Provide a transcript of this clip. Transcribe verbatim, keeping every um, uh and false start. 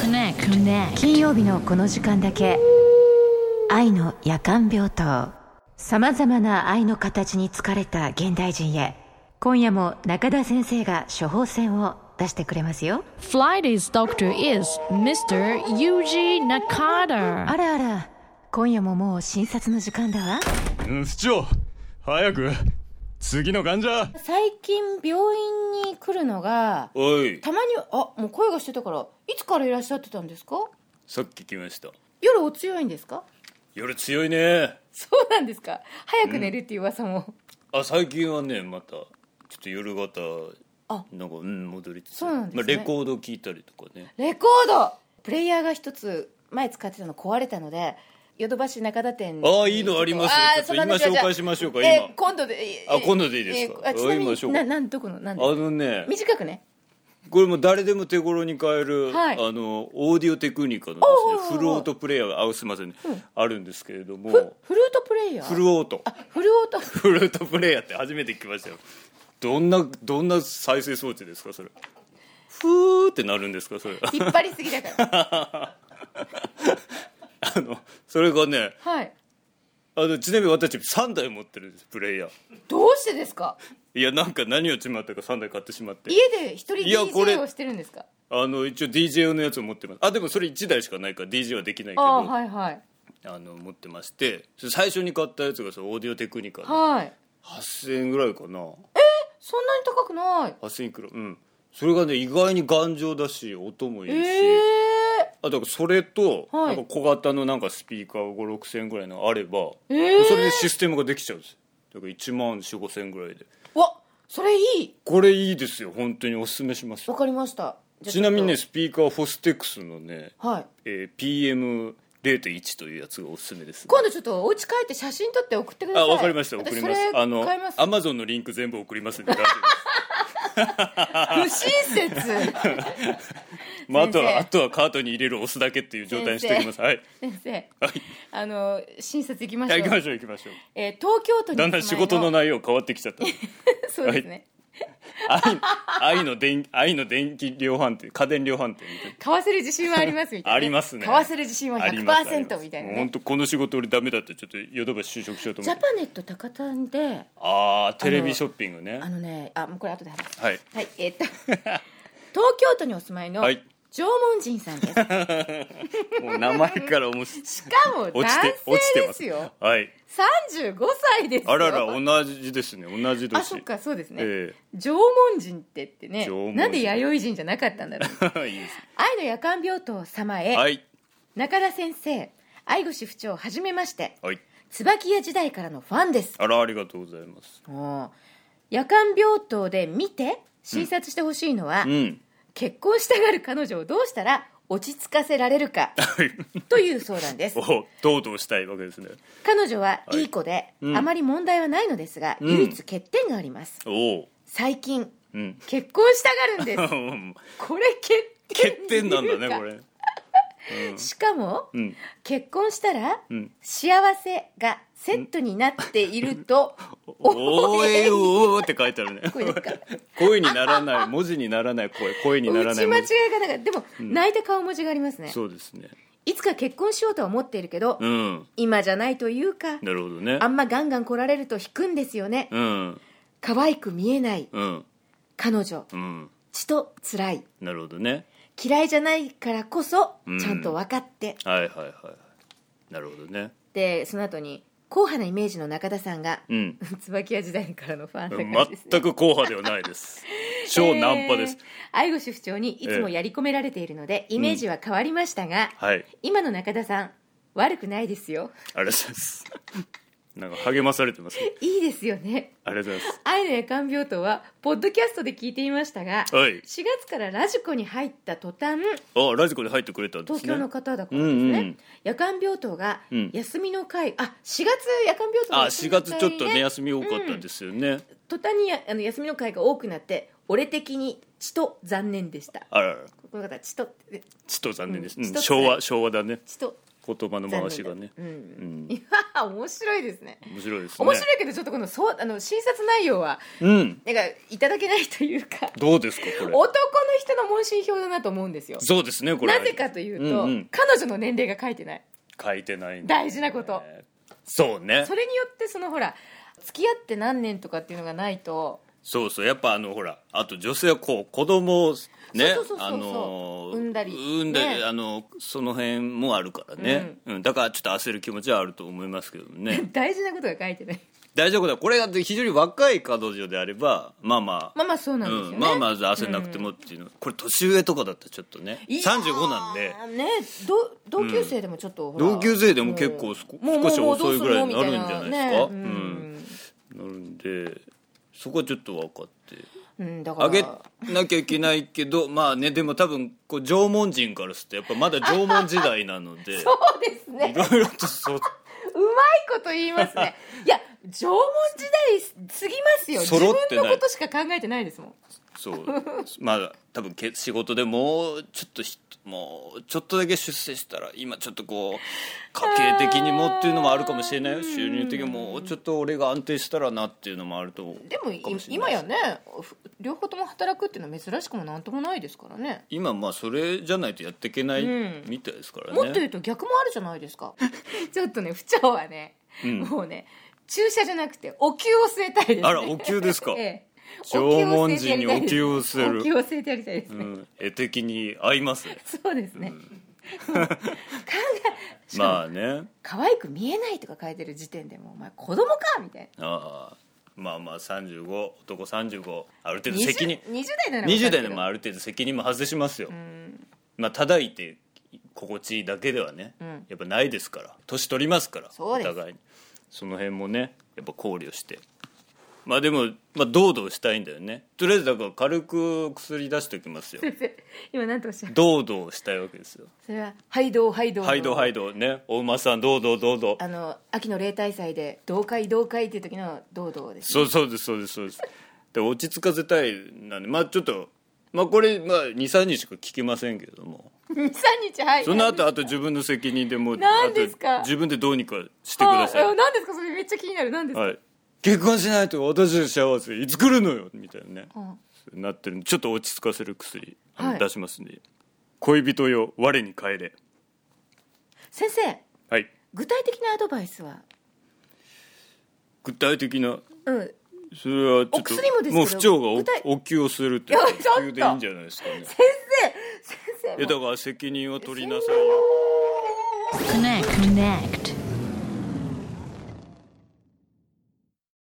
Connect. Connect. 金曜日のこの時間だけ愛の夜間病棟。さまざまな愛の形に疲れた現代人へ、今夜も中田先生が処方箋を出してくれますよ。 Friday's doctor is ミスター Yuji Nakata。 あらあら、今夜ももう診察の時間だわ。 うん、市長早く次の患者。 最近病院に来るのがおい、 たまに、あ、もう声がしてたから、いつからいらっしゃってたんですか？ さっき来ました。 夜お強いんですか？ 夜強いね。 そうなんですか。早く寝るっていう噂も、 うん、あ、最近はね、またちょっと夜型あなんか、うん、戻りつつ。 そうなんですね、 まあ、レコード聞いたりとかね。 レコードプレイヤーが一つ前使ってたの壊れたので、ヨドバシ中田店に。 ああ、いいのありますよ。ちょっと今紹介しましょうか。今え今度で。 あ、今度でいいですか。 えー、あ、ちなみにな、なん、どこの、なんですか。 あのね、 短くね、 これも誰でも手頃に買える、 はい、 あのオーディオテクニカのですね、フルオートプレイヤーが、あ、すいませんね、うん、あるんですけれども。 フ, フルートプレイヤーフルオート。 あ、フルオートフルートプレイヤーって初めて聞きましたよ。どんなどんな再生装置ですかそれ。ふーってなるんですかそれ。 引っ張りすぎだからあのそれがね、 はい、 あのちなみに私さんだい持ってるんです、プレイヤー。 どうしてですか？ いや、なんか何をちまったかさんだい買ってしまって。 家で一人 ディージェー をしてるんですか？ あの一応 ディージェー 用のやつを持ってます。あ、でもそれいちだいしかないから ディージェー はできないけど、 あ、はいはい、 あの持ってまして、最初に買ったやつがそのオーディオテクニカで、 はい、 はっせんえんぐらいかな。えー、 そんなに高くない。 はっせんいくら。うん。それがね、意外に頑丈だし音もいいし、 えー、 あとそれと、 はい、 なんか小型のなんかスピーカーご、ろくせんえんぐらいのあれば、 えー、 それでシステムができちゃうんです。だからいちまんよん、ごせんえんぐらいで。 わ、それいい。 これいいですよ、本当におすすめします。 わかりました。 ちなみにね、スピーカーはフォステックスのね、 はい、 えー、ピーエムゼロてんいち というやつがおすすめです、ね、 今度ちょっとお家帰って写真撮って送ってください。 あ、わかりました、送ります。あのアマゾンのリンク全部送りますんで大丈夫です。 不親切まあ、あとはあとはカートに入れる押すだけっていう状態にしておきます。はい、 先生、 はい、 あの診察行きましょう。 行きましょう行きましょう、 えー、東京都にだんだん仕事の内容変わってきちゃったそうですね、 はい、愛, 愛, の電愛の電気量販店、家電量販店みたいな。 買わせる自信はありますみたいな、ね、 ありますね。 買わせる自信は ひゃくパーセント みたいな、ね、 本当この仕事俺ダメだってちょっとヨドバシ就職しようと思って。 ジャパネット高田で、 ああ、テレビショッピングね。 あのね、あ、もうこれ後で話す。 はい、 はい、えー、っと東京都にお住まいの、はい、縄文人さんですもう名前から面白い。 しかも男性ですよ。 はい、 さんじゅうごさいですよ。 あらら、同じですね、同じ年。 あ、そっか、そうですね、 えー、縄文人ってってね、なんで弥生人じゃなかったんだろういいです。愛の夜間病棟様へ、 はい、 中田先生、愛護支部長はじめまして、 はい、 椿屋時代からのファンです。 あら、ありがとうございます。 夜間病棟で見て診察してほしいのは、うんうん、結婚したがる彼女をどうしたら落ち着かせられるかという相談です。 お、どうどうしたいわけですね。 彼女はいい子で、はいうん、あまり問題はないのですが、唯一欠点があります、うん、お最近、うん、結婚したがるんですこれ欠点欠点なんだねこれ、 うん、しかも、うん、結婚したら、うん、幸せがセットになっていると、 うん、おーえーおーって書いてあるね声にならない、文字にならない声、声にならない文字、 打ち間違いがなかった。でも、うん、泣いた顔文字がありますね。 そうですね。 いつか結婚しようとは思っているけど、うん、今じゃないというか、 なるほどね、 あんまガンガン来られると引くんですよね、うん、可愛く見えない、うん、彼女、うん、ちと辛い。 なるほどね。 嫌いじゃないからこそ、ちゃんと分かって、 うん、はいはいはい、なるほどね。 でその後に硬派なイメージの中田さんが、うん、椿屋時代からのファンな感じですね。 全く硬派ではないです超ナンパです、えー、 愛護支部長にいつもやり込められているので、えー、イメージは変わりましたが、うんはい、今の中田さん悪くないですよ。 ありがとうございますなんか励まされてます、ね、 いいですよね。 ありがとうございます。 愛の夜間病棟はポッドキャストで聞いていましたが、はい、しがつからラジコに入った途端、 あラジコに入ってくれたんですね。 東京の方だからですね、うんうん、夜間病棟が休みの会、うん、あしがつ夜間病棟が休みの会、ね、 あしがつちょっとね休み多かったですよね、うん、 途端にあの休みの会が多くなって俺的にちと残念でした。 あらら、 この方ちとちと残念です、うん、昭和昭和だね。 ちと言葉の回しがね、 うんうん、 いや面白いですね。 面白いですね。 面白いけどちょっとこのそうあの診察内容は、うん、なんかいただけないというか。 どうですかこれ。 男の人の問診票だなと思うんですよ。そうですねこれ。なぜかというと、うんうん、彼女の年齢が書いてない。 書いてないんだ、ね、大事なこと。 そうね。 それによってそのほら付き合って何年とかっていうのがないと。 そうそうやっぱあのほらあと女性はこう子供をねあの産んだり産んだり、ね、あのその辺もあるからね、うんうん、だからちょっと焦る気持ちはあると思いますけどね大事なことが書いてない大事なことはこれが非常に若い彼女であればまあまあまあまあそうなんですよね、うん、 まあまず焦んなくてもっていうの、うん、これ年上とかだったらちょっとねさんじゅうごなんでね同級生でもちょっと、 うん、同級生でも結構少し遅いぐらいになるんじゃないですか、ねうん、なるんでそこはちょっと分かって、うん、だからあげなきゃいけないけどまあねでも多分こう縄文人からするとやっぱまだ縄文時代なのでそうですねいろいろとそううまいこと言いますねいや縄文時代すぎますよ自分のことしか考えてないですもんそうまあ多分仕事でもうちょっともうちょっとだけ出世したら今ちょっとこう家計的にもっていうのもあるかもしれないよ収入的にもうちょっと俺が安定したらなっていうのもあるとでも今やね両方とも働くっていうのは珍しくもなんともないですからね今まあそれじゃないとやっていけないみたいですからね、 うん、もっと言うと逆もあるじゃないですかちょっとね不調はね、うん、もうね注射じゃなくてお灸を据えたいですねあらお灸ですか、ええ縄文人にお灸を据えるお灸を据えてやりたいですね、うん、 絵的に合いますねそうですね、うん、 まあね可愛く見えないとか書いてる時点でもうお前子供かみたいなああまあまあさんじゅうご男さんじゅうごある程度責任にじゅう, にじゅう代ならにじゅう代でもある程度責任も外しますよ、うん、まあ叩いて心地いいだけではね、うん、やっぱないですから年取りますからお互いにその辺もねやっぱ考慮してまあでも、まあ、堂々したいんだよねとりあえずだから軽く薬出しておきますよ先生今何とおっしゃる堂々したいわけですよそれはハイドウハイドウハイドウハイドウねお馬さん堂々堂々 あの秋の例大祭で同会同会っていう時の堂々です、 ね、そうそうですそうですそうですで落ち着かせたいなんでまあちょっとまあこれ、まあ、にさんにちしか聞きませんけれどもにさんにちはいその後あと自分の責任でもう何ですか自分でどうにかしてください何ですかそれめっちゃ気になる何ですか、はい結婚しないと私の幸せいつ来るのよみたいなね、うん、なってるんでちょっと落ち着かせる薬あの、はい、出しますんで恋人よ我に帰れ先生、 はい、 具体的なアドバイスは具体的な、 うん、 それはちょっとお薬もですけどもう不調が お, お灸をするってお灸でいいんじゃないですかね先生先生いやだから責任を取りなさいよ Connect Connect